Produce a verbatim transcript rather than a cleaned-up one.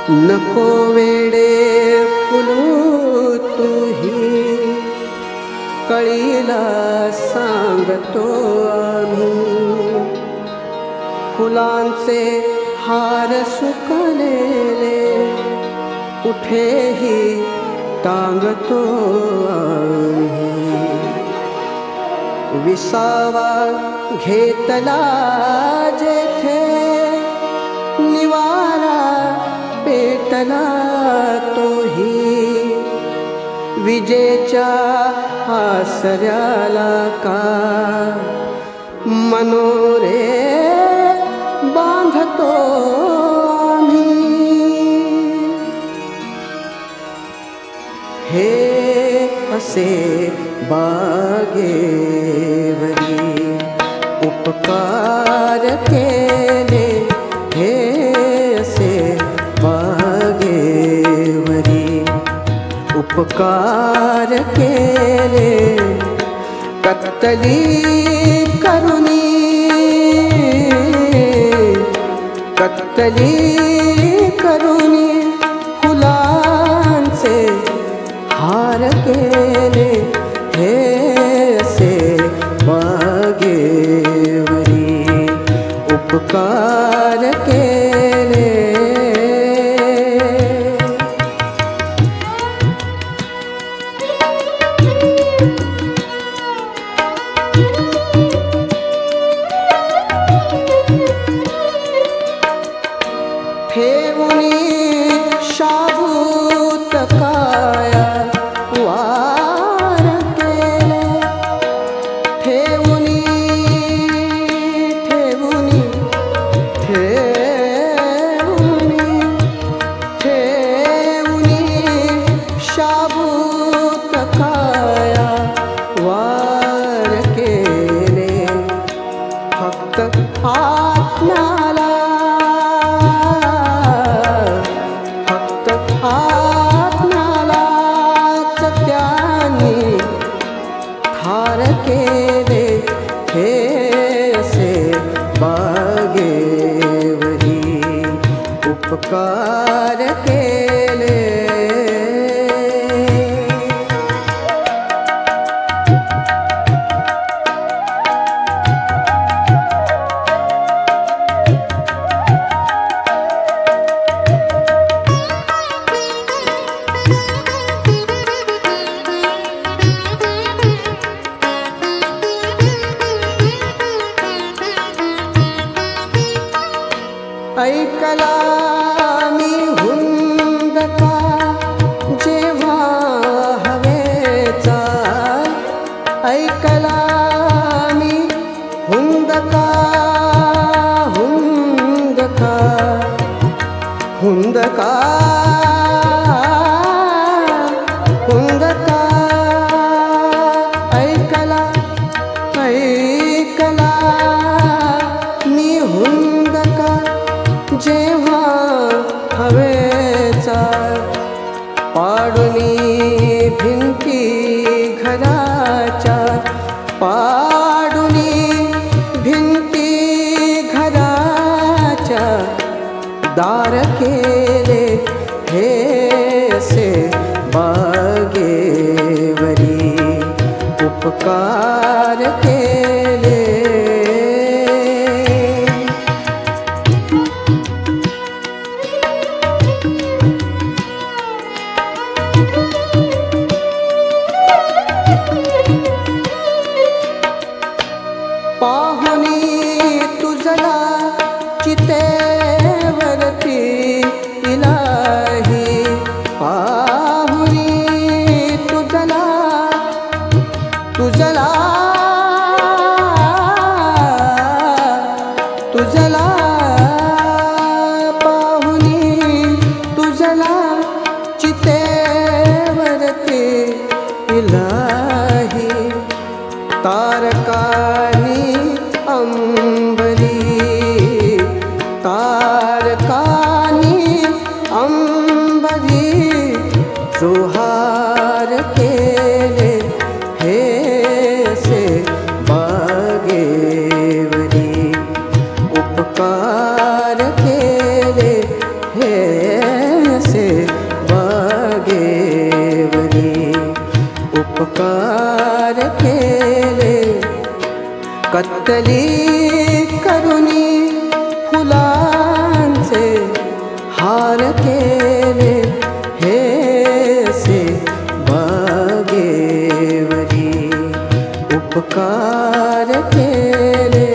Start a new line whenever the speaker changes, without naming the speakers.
नको वेडे फुलू तुही, कळीला सांगतो आम्ही. फुलांचे हार सुकलेले कुठेही टांगतो आम्ही. विसावा घेतला जेथे, निवारा पेटला तोही. विजेच्या आसऱ्याला का मनोरे बांधतो आम्ही. हे असे बागेवरी उपकार केले, हे असे बागेवरी उपकार केले. कत्तली करुणी, कत्तली करुणी फुलांचे हार केले, हे असे बागेवरी उपकार केले. ठेवणी शाबूत काया वार केले. ठेवणी ठेवणी ठेवणी ठेवणी शाबूत काया वार केले. फक्त आत्म्याला, आत्म्यालाच त्यांनी ठार केले, हे असे बागेवरी उपकार केले. ऐकला मी हुंदका जेव्हा हवेचा, ऐकला मी हुंदका हुंदका हुंदका हुंदका. ऐकला ऐकला मी हुंदका जेव्हा हवेचा. पाडुनी भिंती घराच्या, पाडुनी भिंती घराच्या दार केले, हे असे बागेवरी उपकार केले. पाहुनी तुझला चितेवरती इलाही, पाहुनी तुझला तुझला तुझला पाहुनी तुझला चितेवरती इलाही. तारकानी अंबरी, तारकानी अंबरी जोहार केले, हे असे बागेवरी उपकार केले, हे कत्तली करुणी फुलांचे हार केले हेसे बागेवरी उपकार केले